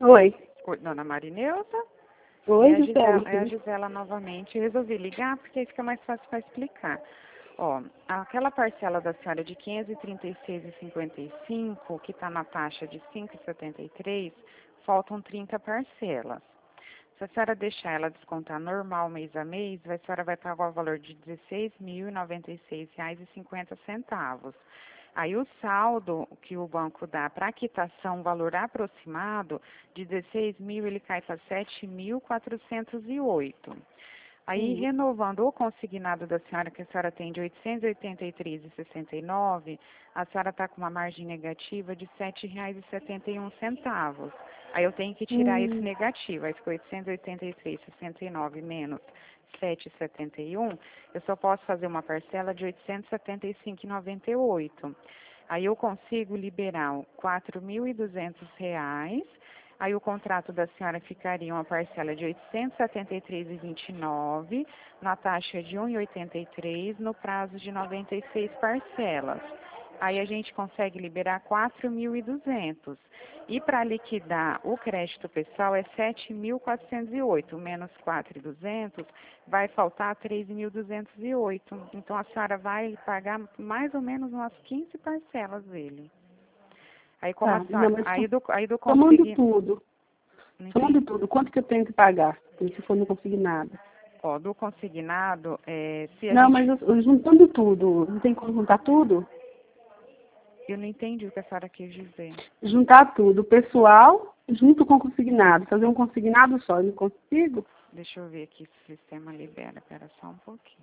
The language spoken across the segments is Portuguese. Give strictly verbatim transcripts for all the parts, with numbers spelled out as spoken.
Oi. Oi, dona Marineuza? Oi, é a Gisela. Gisela, é a Gisela novamente. Eu resolvi ligar porque aí fica mais fácil para explicar. Ó, aquela parcela da senhora de quinhentos e trinta e seis reais e cinquenta e cinco centavos, que está na taxa de cinco reais e setenta e três centavos, faltam trinta parcelas. Se a senhora deixar ela descontar normal mês a mês, a senhora vai pagar o valor de dezesseis mil e noventa e seis reais e cinquenta centavos. Aí o saldo que o banco dá para quitação, valor aproximado, de dezesseis mil, ele cai para sete mil quatrocentos e oito. Aí, Uhum. renovando o consignado da senhora, que a senhora tem de oitocentos e oitenta e três reais e sessenta e nove centavos, a senhora está com uma margem negativa de sete reais e setenta e um centavos. Aí eu tenho que tirar esse Hum. negativo, aí ficou oitocentos e oitenta e três reais e sessenta e nove centavos menos sete reais e setenta e um centavos, eu só posso fazer uma parcela de oitocentos e setenta e cinco reais e noventa e oito centavos. Aí eu consigo liberar quatro mil e duzentos reais. Aí o contrato da senhora ficaria uma parcela de oitocentos e setenta e três reais e vinte e nove centavos, na taxa de um real e oitenta e três centavos, no prazo de noventa e seis parcelas. Aí a gente consegue liberar quatro mil e duzentos. E para liquidar o crédito pessoal é sete mil quatrocentos e oito, menos quatro mil e duzentos, vai faltar três mil duzentos e oito. Então a senhora vai pagar mais ou menos umas quinze parcelas dele. Aí como a Tá, senhora, não, mas aí do, aí do somando consegui, tudo, não somando entendi. tudo, quanto que eu tenho que pagar? Se for não conseguir nada. Ó, do consignado, é, se a Não, gente, mas eu, eu juntando tudo, não tem como juntar tudo? eu não entendi o que a senhora quis dizer. Juntar tudo, o pessoal junto com o consignado, fazer um consignado só, eu não consigo? Deixa eu ver aqui se o sistema libera, pera só um pouquinho.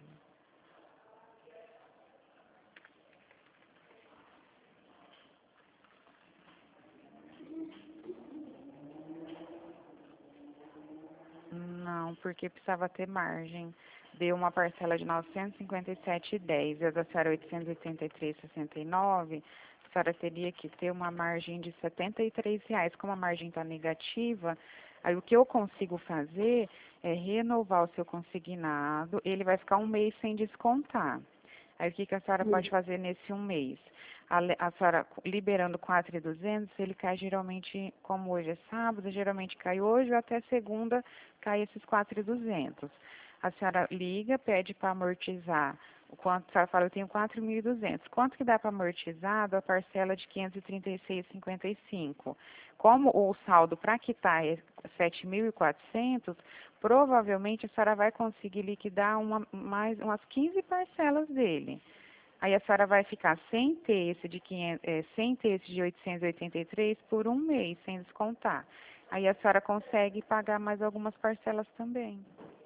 Não, porque precisava ter margem. Deu uma parcela de novecentos e cinquenta e sete reais e dez, e a da senhora oitocentos e oitenta e três reais e sessenta e nove, a senhora teria que ter uma margem de setenta e três reais. Como a margem está negativa, aí o que eu consigo fazer é renovar o seu consignado, ele vai ficar um mês sem descontar. Aí o que, que a senhora Hum. pode fazer nesse um mês? A, le- a senhora liberando quatro mil e duzentos, ele cai geralmente, como hoje é sábado, geralmente cai hoje ou até segunda cai esses quatro mil e duzentos. A senhora liga, pede para amortizar. O quanto a senhora fala, eu tenho quatro mil e duzentos. Quanto que dá para amortizar da parcela de quinhentos e trinta e seis reais e cinquenta e cinco? Como o saldo para quitar é sete mil e quatrocentos, provavelmente a senhora vai conseguir liquidar uma, mais umas quinze parcelas dele. Aí a senhora vai ficar sem ter esse de quinhentos, é, sem ter esse de oitocentos e oitenta e três por um mês, sem descontar. Aí a senhora consegue pagar mais algumas parcelas também.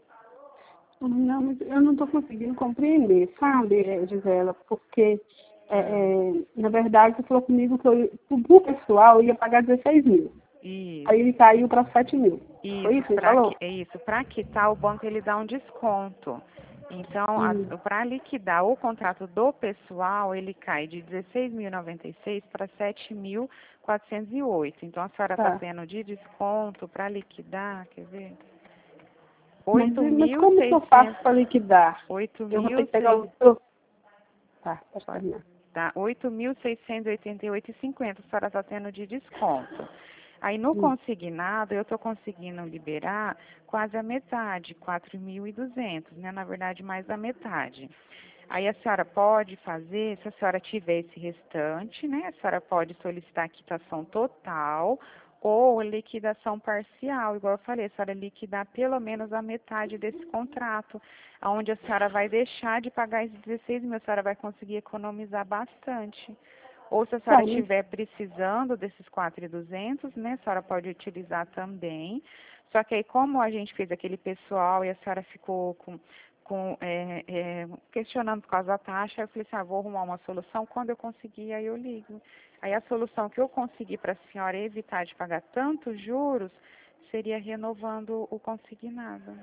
Não, mas eu não estou conseguindo compreender, sabe, eh, Gisela, porque, é, Ah, é, na verdade, você falou comigo que eu, pro pessoal eu ia pagar dezesseis mil. Aí isso. ele caiu para sete mil. Foi Isso, isso que ele para falou? que, é isso, para quitar o banco ele dá um desconto. Então, Hum. para liquidar o contrato do pessoal, ele cai de dezesseis mil e noventa e seis para sete mil quatrocentos e oito. Então, a senhora está Tá. tendo de desconto para liquidar, quer ver? Mas, Oito mas mil como que eu faço seiscentos, para liquidar? oito Eu vou ter mil que pegar seis, o. eu- Tá, pode terminar. tá? oito mil seiscentos e oitenta e oito e cinquenta a senhora está tendo de desconto. Aí no Hum. consignado eu estou conseguindo liberar quase a metade, quatro mil e duzentos, né? Na verdade, mais da metade. Aí a senhora pode fazer, se a senhora tiver esse restante, né? A senhora pode solicitar a quitação total ou liquidação parcial, igual eu falei, a senhora liquidar pelo menos a metade desse contrato, onde a senhora vai deixar de pagar esses dezesseis mil, a senhora vai conseguir economizar bastante. Ou se a senhora Tá, mas estiver precisando desses quatro mil e duzentos, né, a senhora pode utilizar também. Só que aí, como a gente fez aquele pessoal e a senhora ficou com, com é, é, questionando por causa da taxa, eu falei assim, ah, vou arrumar uma solução, quando eu conseguir, aí eu ligo. Aí a solução que eu consegui para a senhora evitar de pagar tantos juros seria renovando o consignado.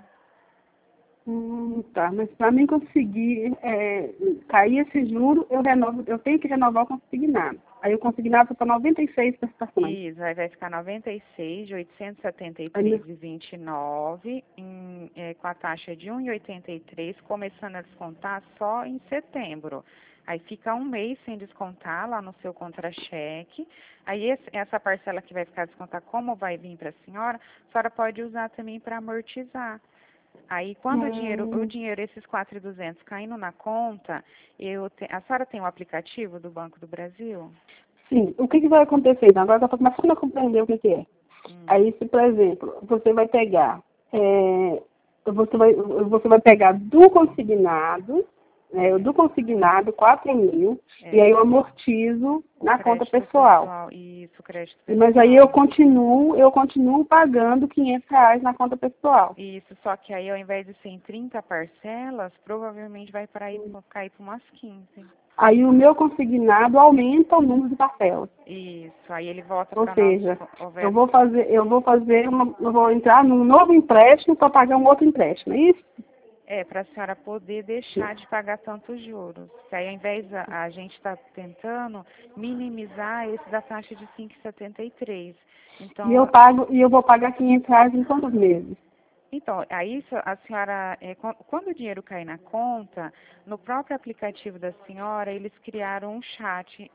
Hum, tá, mas para mim conseguir é, cair esse juro, eu renovo, eu tenho que renovar o consignado. Aí o consignado para noventa e seis prestações. Isso, aí vai ficar noventa e seis de oitocentos e setenta e Aí, três meu- e vinte e nove, em, é, com a taxa de um e oitenta e três, começando a descontar só em setembro. Aí fica um mês sem descontar lá no seu contra-cheque. Aí esse, essa parcela que vai ficar descontar, como vai vir para a senhora, a senhora pode usar também para amortizar. Aí quando o dinheiro, o Hum, dinheiro, esses quatro mil e duzentos caindo na conta, eu te, a senhora tem o aplicativo do Banco do Brasil? sim. O que, que vai acontecer? Então, agora eu estou começando a compreender o que, que é. Hum, Aí, se, por exemplo, você vai pegar, é, você, vai, você vai pegar do consignado, né, do consignado, quatro mil, e é, aí eu amortizo o na conta crédito pessoal. pessoal, isso, o crédito Mas aí eu pessoal. continuo, eu continuo pagando quinhentos reais na conta pessoal. Isso, só que aí ao invés de ser em trinta parcelas, provavelmente vai para ir, cair para umas quinze. Aí o meu consignado aumenta o número de parcelas. Isso, aí ele volta Ou para nós, seja, eu houver. vou fazer, eu vou fazer uma, eu vou entrar num novo empréstimo para pagar um outro empréstimo, é isso? É, para a senhora poder deixar de pagar tantos juros. Que aí ao invés a, a gente está tentando minimizar esse da taxa de cinco vírgula setenta e três. E eu Então, pago, e eu vou pagar quinhentos reais em quantos meses? Então, aí so- a senhora, é, quan- quando o dinheiro cai na conta, no próprio aplicativo da senhora, eles criaram um chat.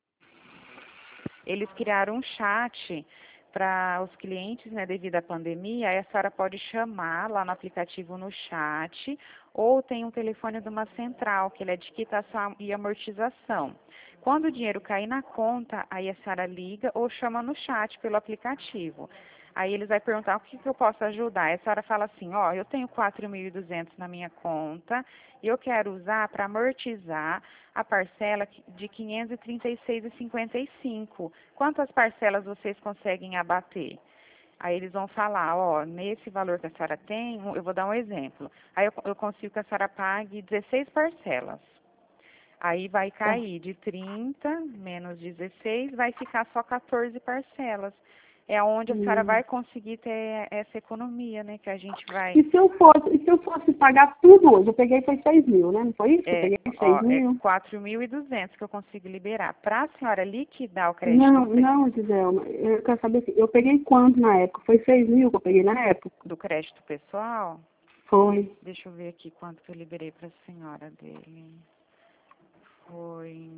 Eles criaram um chat para os clientes, né, devido à pandemia. Aí a senhora pode chamar lá no aplicativo no chat, ou tem um telefone de uma central, que ele é de quitação e amortização. Quando o dinheiro cair na conta, aí a senhora liga ou chama no chat pelo aplicativo. Aí eles vão perguntar o que, que eu posso ajudar. Aí a senhora fala assim, ó, eu tenho quatro mil e duzentos na minha conta e eu quero usar para amortizar a parcela de quinhentos e trinta e seis reais e cinquenta e cinco centavos. Quantas parcelas vocês conseguem abater? Aí eles vão falar, ó, nesse valor que a senhora tem, eu vou dar um exemplo. Aí eu, eu consigo que a senhora pague dezesseis parcelas. Aí vai Tá. cair de trinta menos dezesseis, vai ficar só quatorze parcelas. É onde a senhora Hum. vai conseguir ter essa economia, né? Que a gente vai. E se eu fosse, e se eu fosse pagar tudo hoje? Eu peguei foi seis mil, né? Não foi isso? Eu É, peguei seis ó, é mil. quatro mil e duzentos que eu consigo liberar. Para a senhora liquidar o crédito Não, pe- não, Giselma. Eu quero saber se eu peguei quanto na época? Foi seis mil que eu peguei na época? do crédito pessoal, Foi deixa eu ver aqui quanto que eu liberei para a senhora dele. Foi,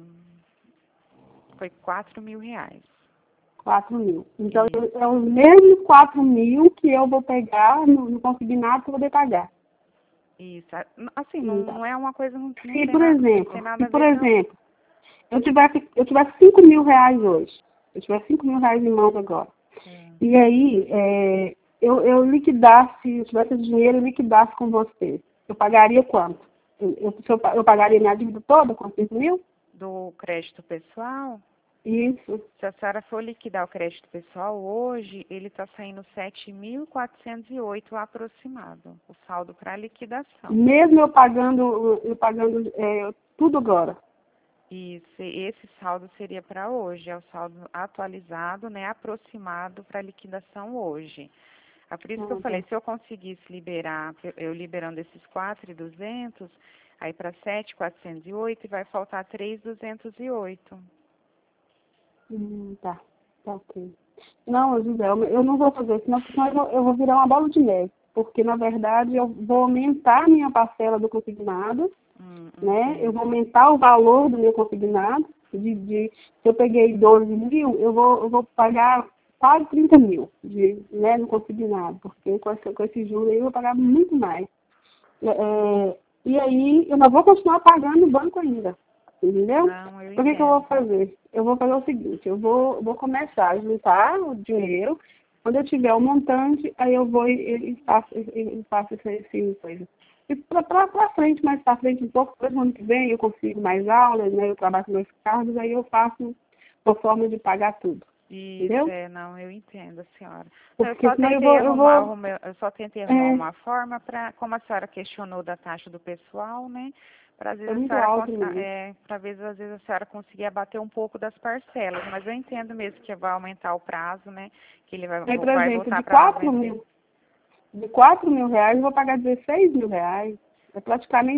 foi quatro mil reais. quatro mil. Então, Isso. eu- é os mesmos quatro mil que eu vou pegar no, no consignado para poder pagar. Isso. a- Assim, não, Então, não é uma coisa, não, não se, tem, por na, tem exemplo, nada se, a por ver com. exemplo, eu tivesse, eu tivesse cinco mil reais hoje, eu tivesse cinco mil reais em mãos agora, É. e aí é, eu, eu liquidasse, se eu tivesse dinheiro, eu liquidasse com você, eu pagaria quanto? Eu, eu, se eu, pa- eu pagaria minha dívida toda com cinco mil? Do crédito pessoal, Isso. se a senhora for liquidar o crédito pessoal hoje, ele está saindo sete mil quatrocentos e oito aproximado, o saldo para liquidação. Mesmo eu pagando, eu pagando é, tudo agora. E se- esse saldo seria para hoje, é o saldo atualizado, né, aproximado para liquidação hoje. É por isso que eu Ah, tá. falei, se eu conseguisse liberar, eu liberando esses quatro mil e duzentos, aí para sete mil quatrocentos e oito vai faltar três mil duzentos e oito. Hum, tá, tá ok. Não, José, eu eu não vou fazer isso, senão senão eu vou, eu vou virar uma bola de neve. Porque, na verdade, eu vou aumentar a minha parcela do consignado, Hum, né? Eu vou entendo. aumentar o valor do meu consignado. De, de, se eu peguei doze mil, eu vou, eu vou pagar quase trinta mil de, né, no consignado. Porque com esse, com esse juro aí eu vou pagar muito mais. É, é, e aí, eu não vou continuar pagando no banco ainda. Entendeu? Não, eu Então, o que, que eu vou entendo. fazer? Eu vou fazer o seguinte, eu vou, vou começar a juntar o dinheiro. Quando eu tiver o montante, aí eu vou e, e faço, e, e faço esse, esse coisa. E para frente, mais para frente um pouco, depois no ano que vem eu consigo mais aulas, né? Eu trabalho com meus cargos, aí eu faço uma forma de pagar tudo. Isso, Entendeu? é, não, eu entendo, a senhora. Não, eu Porque só senão eu tentei vou, eu arrumar, vou, arrumei- eu só tentei arrumar é, uma forma para, como a senhora questionou da taxa do pessoal, né? Para às é vezes a muito senhora, alto cons- mesmo. é, para vezes às vezes a senhora conseguir abater um pouco das parcelas, mas eu entendo mesmo que vai aumentar o prazo, né? Que ele vai, Aí, vo- por vai exemplo, voltar de para quatro noventa. mil, de quatro mil reais eu vou pagar dezesseis mil reais. É praticamente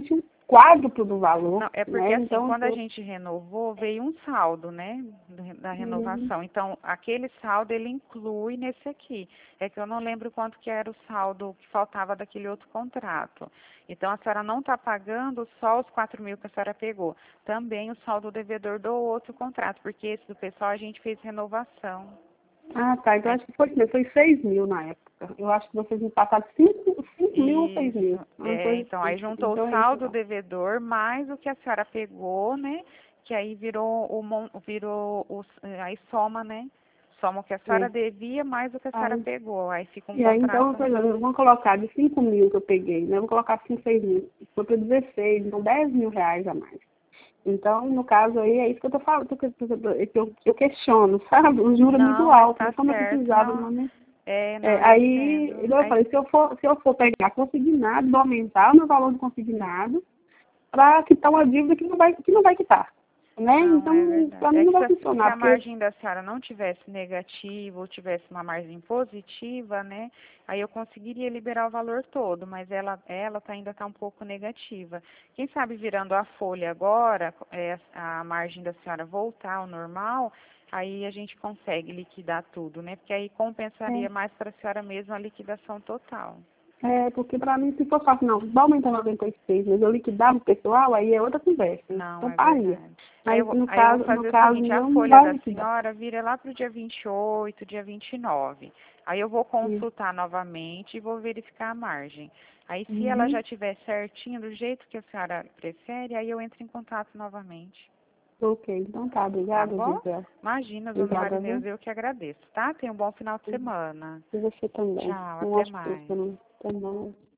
quádruplo do valor. Não, é porque né? assim, Então, quando a eu... gente renovou, veio um saldo, né, do- da renovação. Uhum. Então, aquele saldo, ele inclui nesse aqui. É que eu não lembro quanto que era o saldo que faltava daquele outro contrato. Então, a senhora não está pagando só os quatro mil que a senhora pegou. Também o saldo devedor do outro contrato, porque esse do pessoal a gente fez renovação. Ah, tá. Então, acho que foi, foi seis mil na época. Eu acho que vocês me passaram cinco mil ou seis mil. Isso, Uma é, coisa então assim. aí juntou Então, o é isso, saldo então. devedor mais o que a senhora pegou, né? Que aí virou o mon- virou os, aí soma, né? Soma o que a senhora É. devia mais o que a senhora Aí, pegou. Aí fica um e aí, então, contrato. por exemplo, vamos colocar de cinco mil que eu peguei, né? Eu vou colocar cinco, seis mil. Foi para dezesseis, então dez mil reais a mais. Então, no caso aí, é isso que eu tô falando, que eu, que eu, eu questiono, sabe? O juro é muito Não, mas alto, tá né? Como eu certo, precisava no não. momento. É, não, É, eu aí, entendo. igual eu Aí, falei, se eu for, se eu for pegar consignado, vou aumentar o meu valor do consignado para quitar uma dívida que não vai, que não vai quitar. Né? não, é Então, verdade. para mim É não que vai se, se funcionar, a porque margem da senhora não tivesse negativa ou tivesse uma margem positiva, né? Aí eu conseguiria liberar o valor todo, mas ela, ela tá, ainda está um pouco negativa. Quem sabe virando a folha agora, é, a margem da senhora voltar ao normal, aí a gente consegue liquidar tudo, né? Porque aí compensaria mais para a senhora mesmo a liquidação total. É, porque para mim, se for fácil, não, vai aumentar noventa e seis, mas eu liquidar o pessoal, aí é outra conversa, Não, então é paria. verdade. Aí eu, Mas vou- no aí eu vou caso, no fazer o caso seguinte, a meu, não folha vai da liquidar. senhora vira lá para o dia vinte e oito, dia vinte e nove. Aí eu vou Sim. consultar novamente e vou verificar a margem. Aí se ela Uhum. já estiver certinho, do jeito que a senhora prefere, aí eu entro em contato novamente. Ok, então tá, Tá obrigada, bom? Gisele. Imagina, dona Obrigada, Marineus, viu? eu que agradeço, tá? Tenha um bom final de semana. E você também. Tchau, Um até ótimo fim de mais. semana. Até mais.